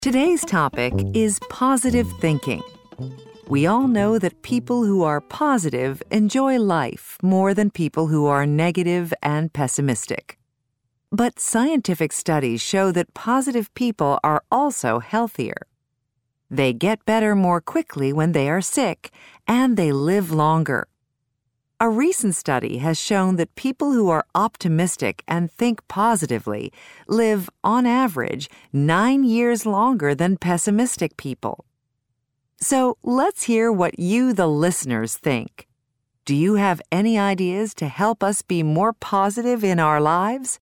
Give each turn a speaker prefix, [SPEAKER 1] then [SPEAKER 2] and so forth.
[SPEAKER 1] Today's topic is positive thinking. We all know that people who are positive enjoy life more than people who are negative and pessimistic. But scientific studies show that positive people are also healthier. They get better more quickly when they are sick, and they live longer. A recent study has shown that people who are optimistic and think positively live, on average, 9 years longer than pessimistic people. So let's hear what you, the listeners, think. Do you have any ideas to help us be more positive in our lives?